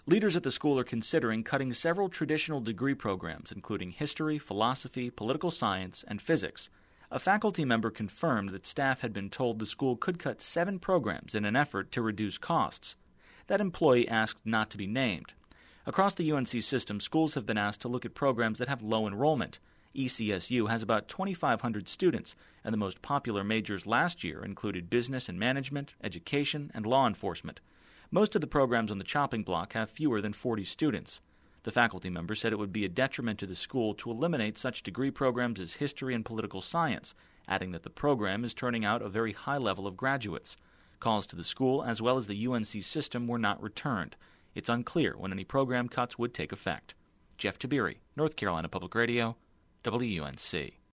Leaders at the school are considering cutting several traditional degree programs, including history, philosophy, political science, and physics. A faculty member confirmed that staff had been told the school could cut 7 programs in an effort to reduce costs. That employee asked not to be named. Across the UNC system, schools have been asked to look at programs that have low enrollment. ECSU has about 2,500 students, and the most popular majors last year included business and management, education, and law enforcement. Most of the programs on the chopping block have fewer than 40 students. The faculty member said it would be a detriment to the school to eliminate such degree programs as history and political science, adding that the program is turning out a very high level of graduates. Calls to the school as well as the UNC system were not returned. It's unclear when any program cuts would take effect. Jeff Tabiri, North Carolina Public Radio, WUNC.